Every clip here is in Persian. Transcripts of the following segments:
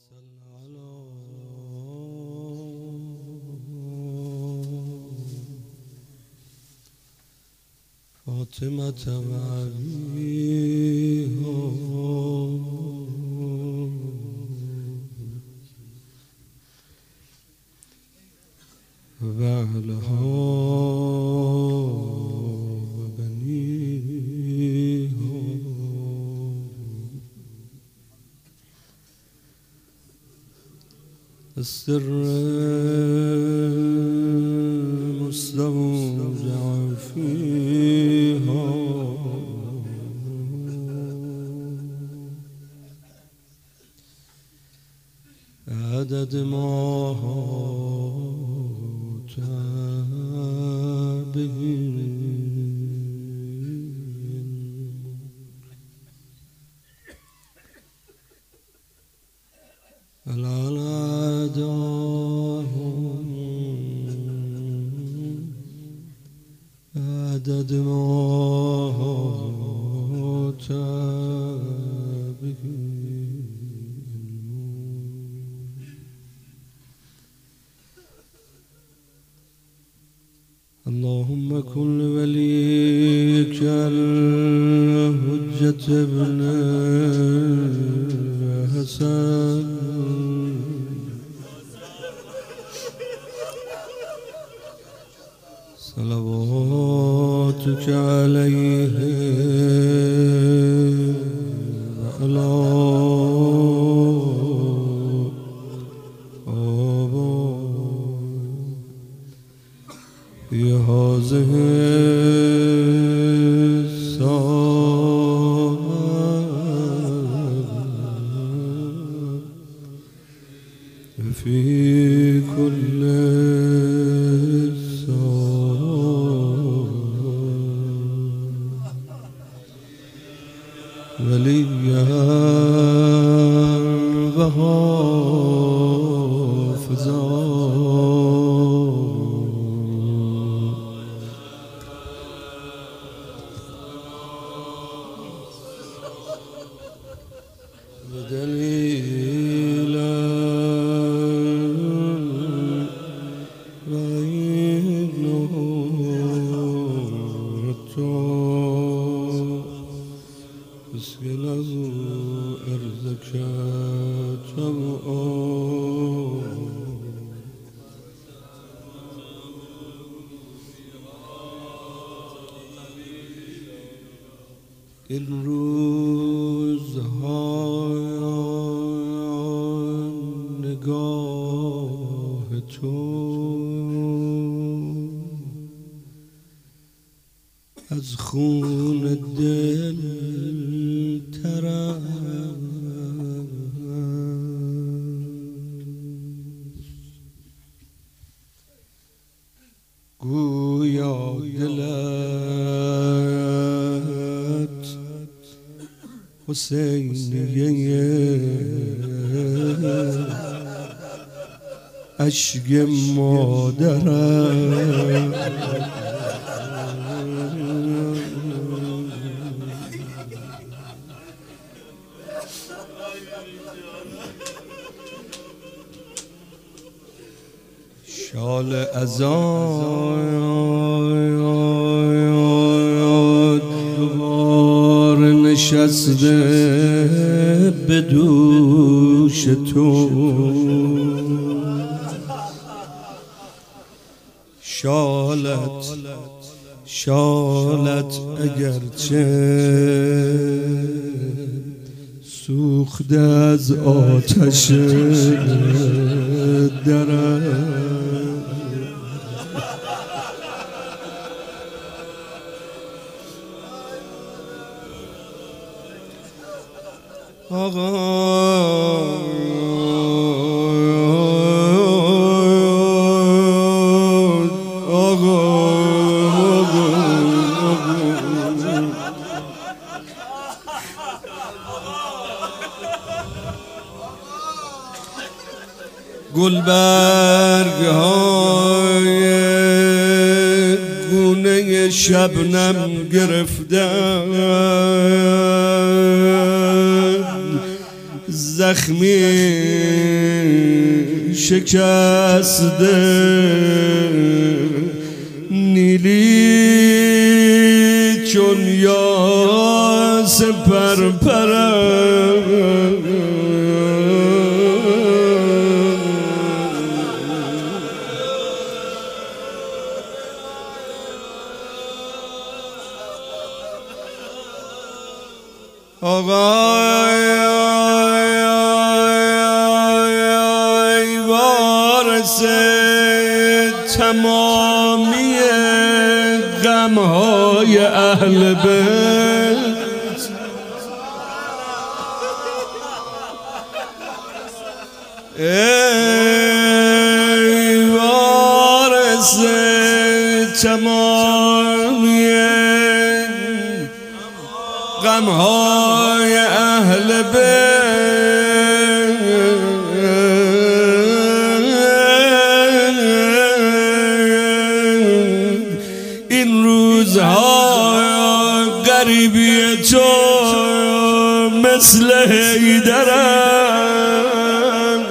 صل على فاطمة وعليها وأهلها وبنيها السر مستودع فيها عدد ما هات به الأعداهم عدد ما هات به اللهم كن لوليك الحجة ابن حسن صلواتك عليه وعلى في هذه الساعة في كل وليا وحافظا ودليلا وإنه اسكنه أرزك طمعا این روزهای نگاه تو از خون دل ترست گویا دلت حسینیه اشک مادرم شال ازاد دوبار نشسته به دوش تو شالت اگرچه سوخته از آتش درم گلبرگ های گونه شبنم گرفتن زخمی شکسته نیلی چون یاس پرپرم آقای وارث تمامی غمهای اهل بیت، ای وارث تمامی غمهای اهل بیت، این روزها غریبی تو مثل حیدرم،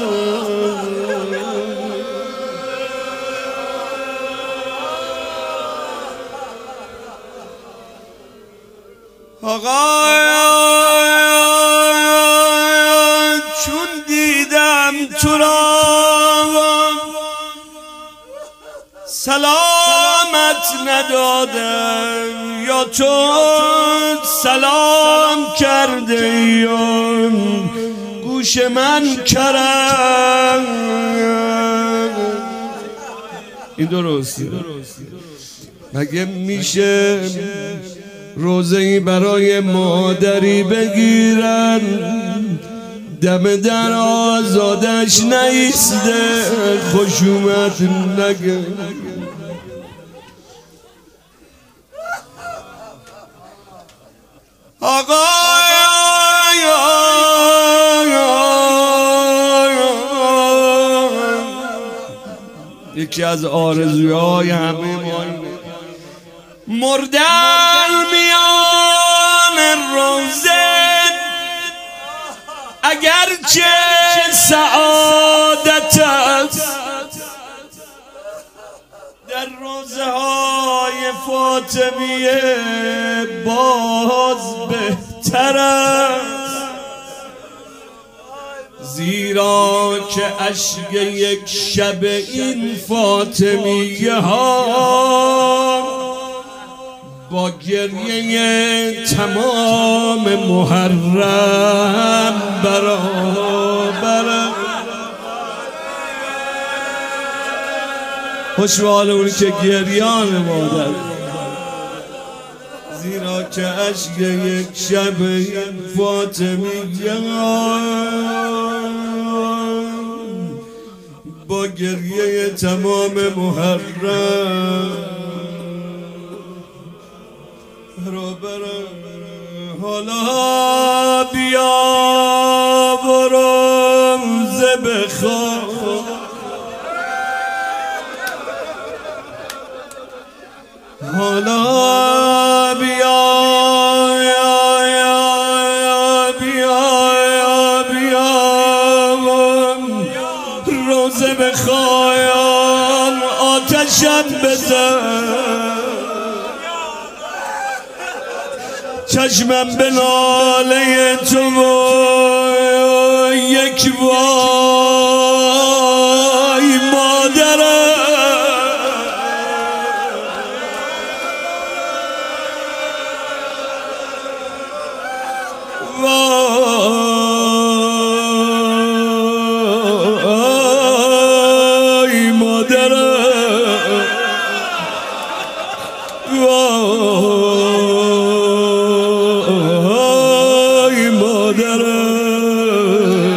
آقا چون دیدم تو را سلامت ندادم یا تو سلام کرده یا گوش من کرم. این درسته؟ مگه میشه روزه‌ای برای مادری بگیرن دم در آزادش نیسته خشومت نگه؟ آقا یکی از آرزوهای همه ما مردن میان روزه اگرچه سعادت است، در روزه های فاطمیه باز بهتر است، زیرا که اشک یک شب این فاطمیه ها با گریه تمام محرم برابر. خوش به حال اونی که گریان مادر، زیرا که اشک یک شب این فاطمیه با گریه تمام محرم برابر. حالا بیا برو روزه بخواه، حالا بیا روزه بخواه، آتشم بزن، چشمم به ناله تو یک وای مادرم، وای مادرم، وای مادرم،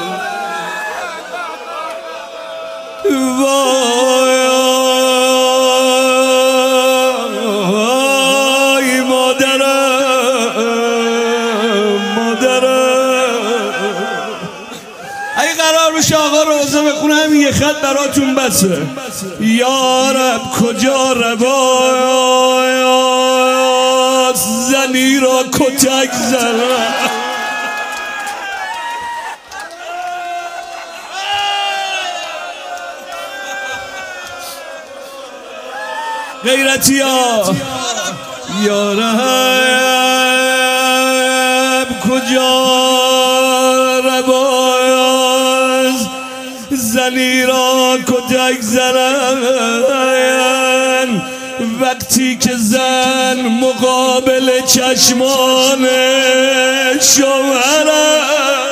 وای مادرم. اگه قرار بشه آقا روزه بخونه همین یه خط براتون بسه. یا رب کجا رواست زنی را کتک زنم، غیرتی ها یارب کجا رباز زنی را کتک زنن وقتی که زن مقابل چشمان شوهرم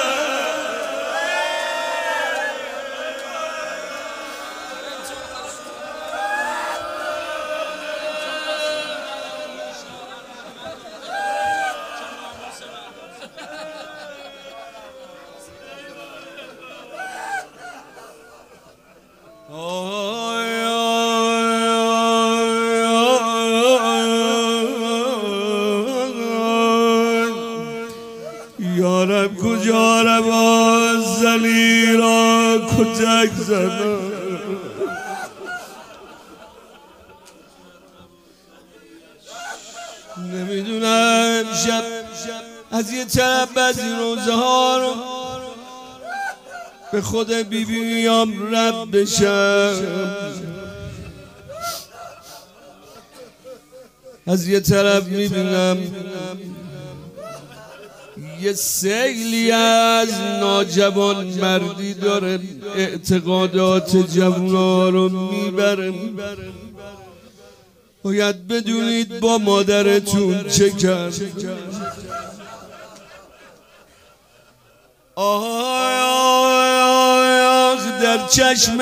یارب کجا رواز زنی را کتک زنم نمیدونم شب از یه طرف بعضی روزه ها رو به خود بیبیام رب بشم از یه طرف میبینم یه سیلی از ناجوان مردی داره اعتقادات جوونا رو میبره باید بدونید با مادرتون چه کرد در چشم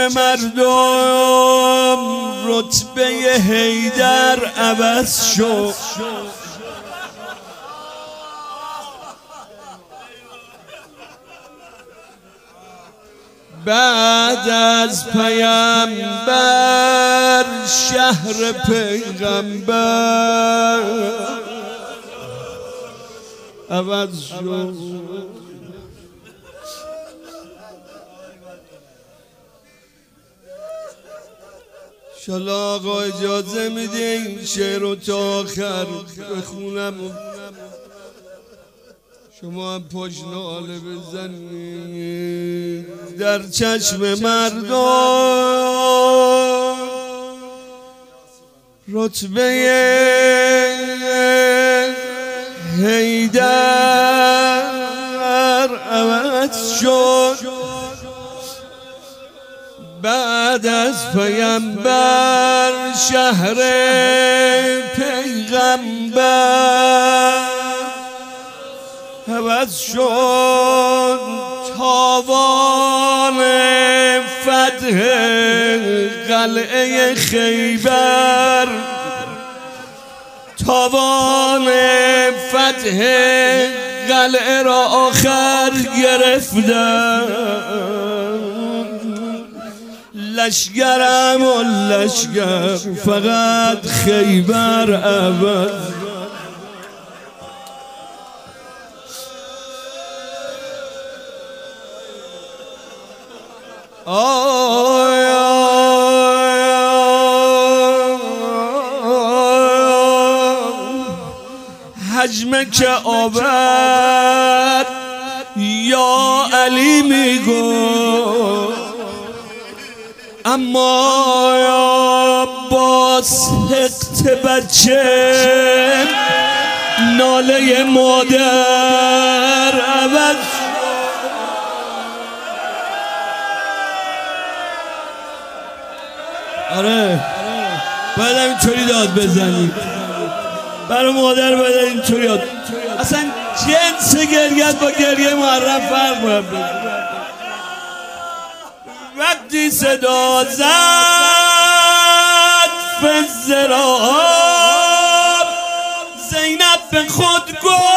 مردم رتبه حیدر عوض شد بعد از پیامبر شهر پیغمبر عوض شد انشالله آقا اجازه میده این شعر رو تا آخر بخونم شما هم پشت ناله بزنید در چشم مردم رتبه حیدر عوض شد بعد از پیامبر شهر پیغمبر عوض شد تاوان فتح قلعه خیبر تاوان فتح قلعه را آخر گرفتم لشگرم و لشگر فقط خیبر عوض حجمه که آورد یا علی میگو اما با سخت بچه ناله مادر عوض آره باید اینطوری داد بزنید برای مادر باید اینطوری داد اصلا جنس گریت با گریه محرم فرق باید وقتی صدا زد فزراب زینب به خود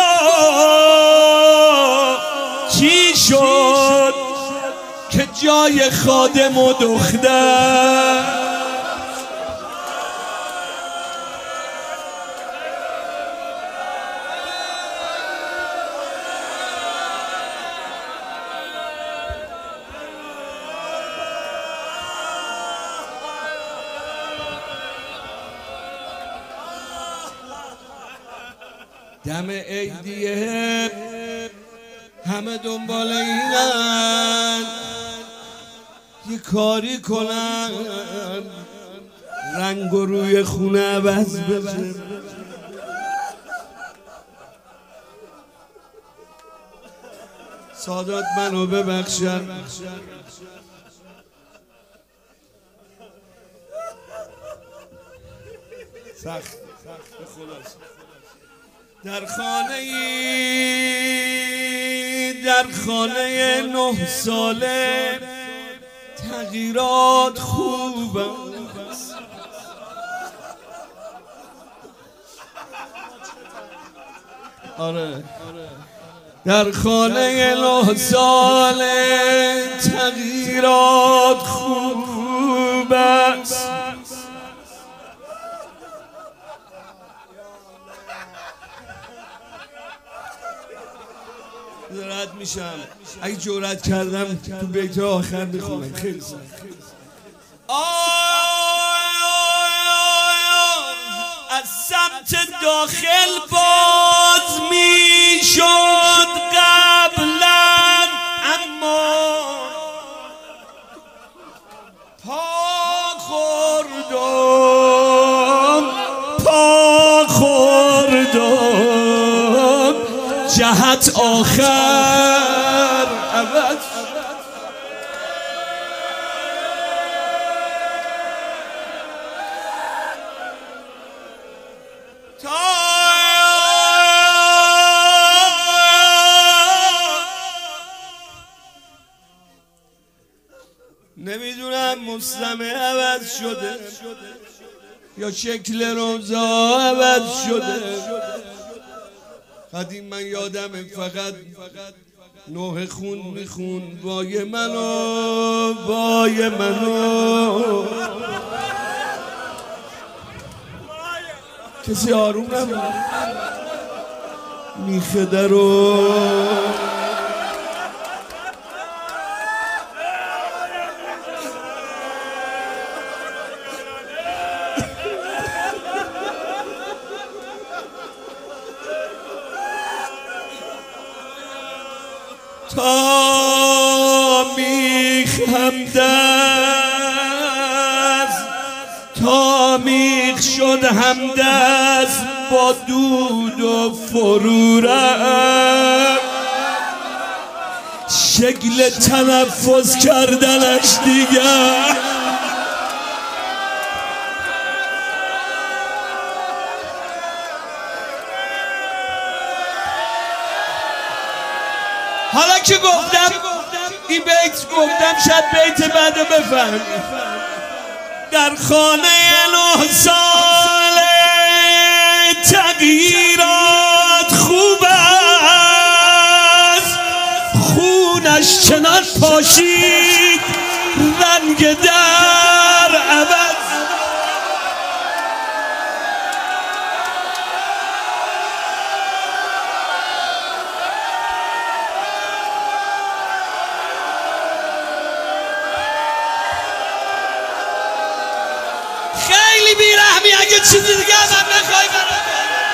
گفت چی شد که جای خادم و دختر دم عیدیه همه دنبال اینن یه کاری کنن رنگ و روی خونه عوض بشه. سادات منو ببخشن، سخت به خلاص. در خانه 9 ساله تغییرات خوب است. آره در خانه 9 ساله تغییرات خوب است. جرأت میشم اگه جرأت کردم تو بیت آخر میخونم. خیلی سخت. از سمت داخل باز میشد قبلا، اما پا خوردم جهت آخر عوض. نمیدونم مستمع عوض شده یا شکل روزا عوض شده. قدیم من یادمه فقط نوح خون میخون وای منو وای منو. کسی آروم نبود میخه درو تا میخ همدست، تا میخ شد همدست با دود و فرورم. شکل تنفس کردنش دیگر حالا که گفتم این بیت گفتم شاید بیت بعد بفهم. در خانه 9 ساله تغییرات خوب است. خونش چنان پاشید رنگ در عوض. خیلی بیرحمی اگه چیزی دیگه هم نخوای برام.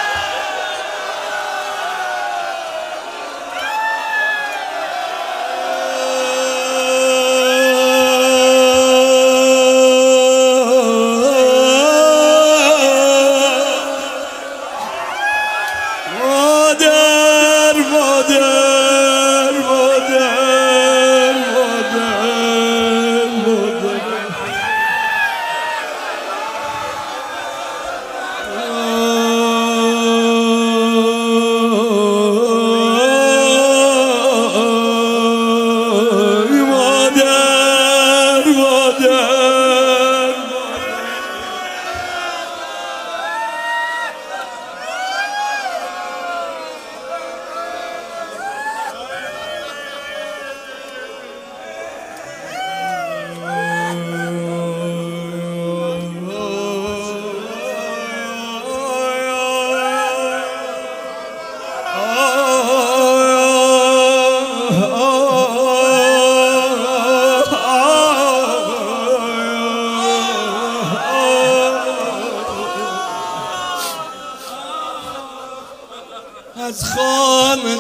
از خانه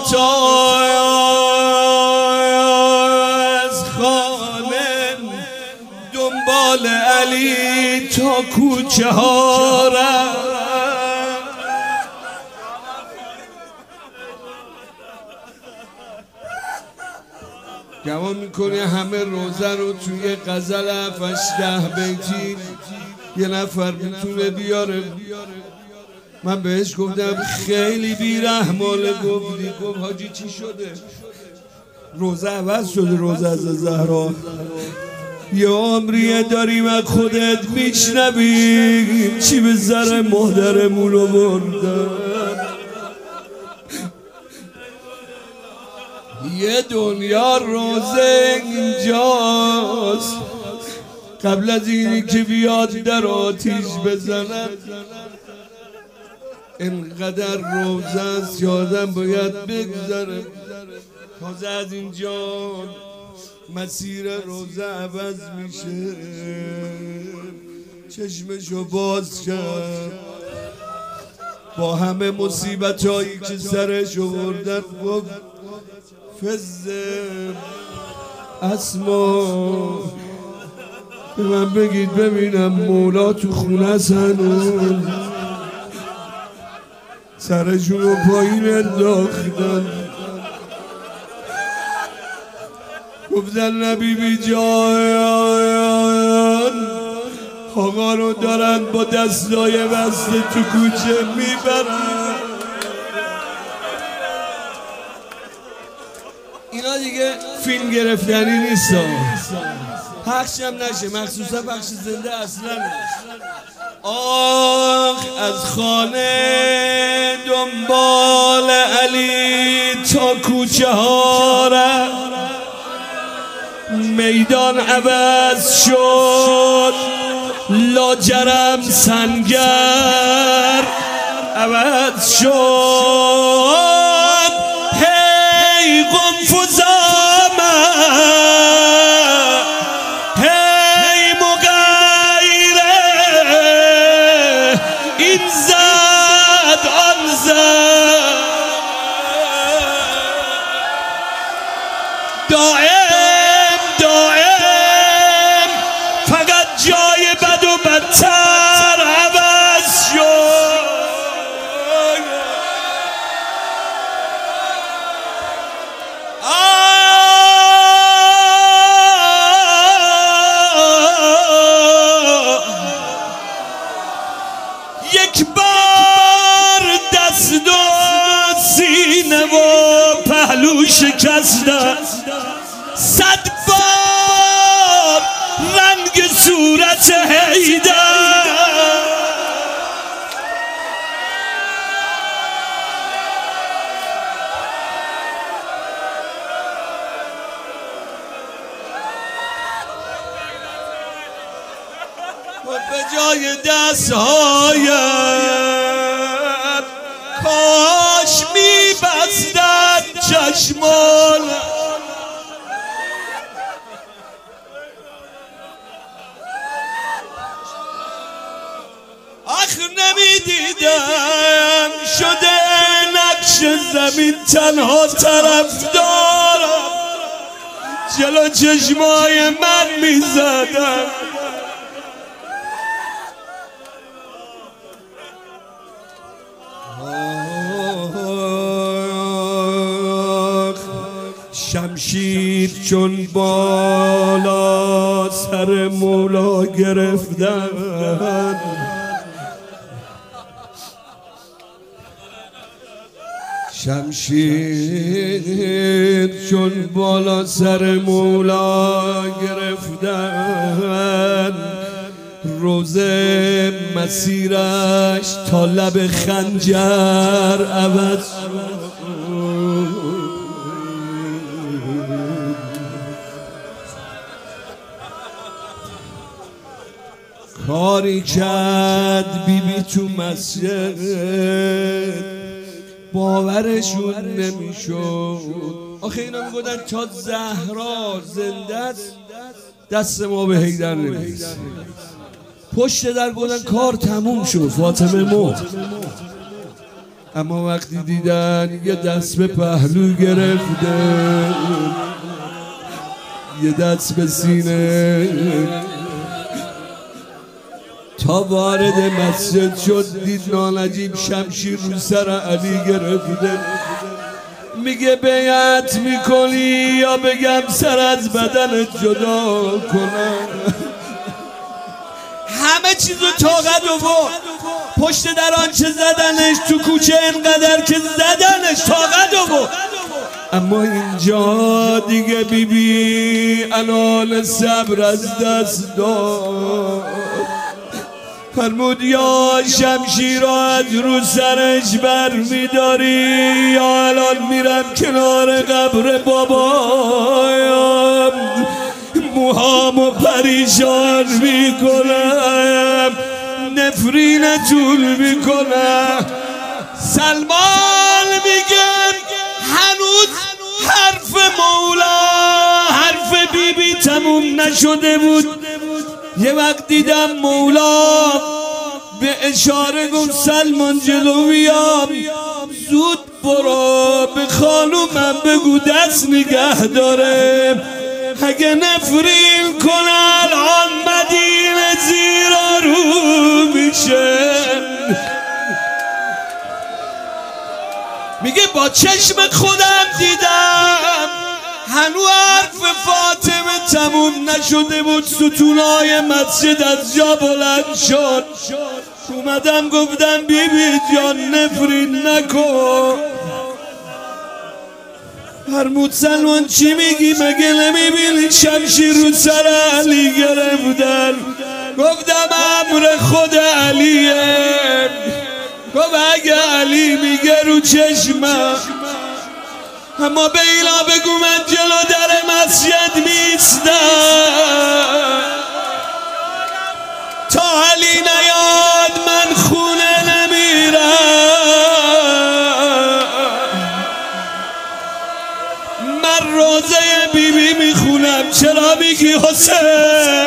دنبال علی تا تا کوچه ها رفت. گمان میکنه همه روزه رو توی غزل 7-8 بیتی یه نفر میتونه بیاره. من بهش گفتم خیلی بیرحمانه گفتی. گفت حاجی چی شده؟ روزه عوض شده، روزه از زهرا. یه عمریه داریم از خودت میشنویم چی به سر مادرمون رو بردن. یه دنیا روزه اینجاست قبل از اینی که بیاد در آتیش بزند. اینقدر روزه است یادم باید بگذره. تازه از اینجا مسیر روزه عوض میشه. چشمشو باز کرد با همه مصیبت هایی که سرش آوردن. گفت فزه اسما به من بگید ببینم مولا تو خونه هنوز. سرشون رو پایین انداختن. گفتن نبی بی جان آقا رو دارن با دستای بسته تو کوچه میبرن. اینا دیگه فیلم گرفتنی نیست، پخش هم نشه، مخصوصا پخش زنده اصلا. آخ از خانه دنبال علی تا کوچه ها رفت. میدان عوض شد لاجرم سنگر عوض شد. هی قنفذ آمد هی مغیره این زد آن زد. دائم دائم فقط جای بد و بدتر عوض شد. یک بار دست و سینه و پهلو شکستم. 100 بار رنگ صورت حیدر. و به جای دستهایم کاش میبستن چشمان. آخ نمیدیدم شده نقش زمین تنها طرفدارم جلو چشمای من میزدن. شمشیر چون بالا سر مولا گرفتن. شمشیر چون بالا سر مولا گرفتن. روزه مسیرش تا لب خنجر عوض شد. کاری کرد بیبی تو مسجد باورشون نمیشد. آخه اینا میگفتن تا زهرا زنده است دست ما به حیدر نمیرسه. پشت در گفتن کار تموم شد فاطمه مرد. اما وقتی دیدن یه دست به پهلو گرفته یه دست به سینه تا وارد مسجد شد دید نانجیب شمشیر رو سر علی گرفته. میگه بیعت میکنی یا بگم سر از بدن جدا کنم؟ همه چیزو طاقت آورد، پشت در آنچه زدنش، تو کوچه انقدر که زدنش طاقت آورد. اما اینجا دیگه بیبی علال صبر از دست داد. فرمود یا شمشیرات رو سرش بر میداری یا الان میرم کنار قبر بابایم موهامو پریشان میکنم، نفرین طول میکنم. سلمان میگم هنوز حرف مولا، حرف بیبی تموم نشده بود. یه وقت دیدم مولا به اشاره گفت سلمان جلو بیام، زود برو به خانومم بگو دست نگه داره، اگه نفرین کنه الان مدینه زیرا رو میشه. میگه با چشم خودم دیدم هنو حرف فاطمه تموم نشده بود، ستونای مسجد از جا بلند شد. اومدم گفتم بیبی جان نفرین نکن. فرمود سلمان چی میگی؟ مگه نمیبینی شمشیر رو سر علی گرفتن؟ گفتم امر خود علیه. گفت اگه علی میگه رو چشمم، اما به اینا بگو من جلو در مسجد میستم تا علی نیاد من خونه نمیرم. من روزه بیبی میخونم، چرا میگی حسین؟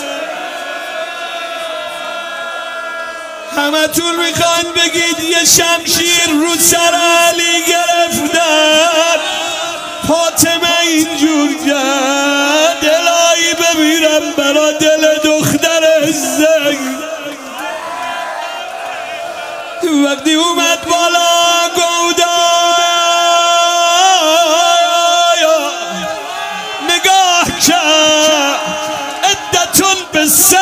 همه تون میخوان بگید یه شمشیر رو سر علی گرفتن، فاطمه اینجور کرد. دلایی بمیرم برا دل دختر زنگ. وقتی اومد بالا گودا نگاه کرد، عدتون به سر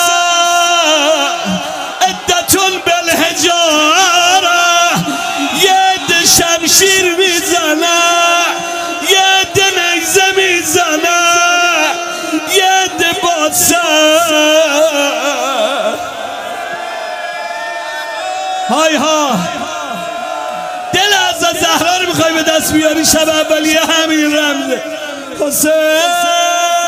شمشیر میزنه، یه ده نگزه میزنه، یه ده باسه. های ها دل از زهرا رو میخوای به دست بیاری، شب اولیه همین رمزه. حسین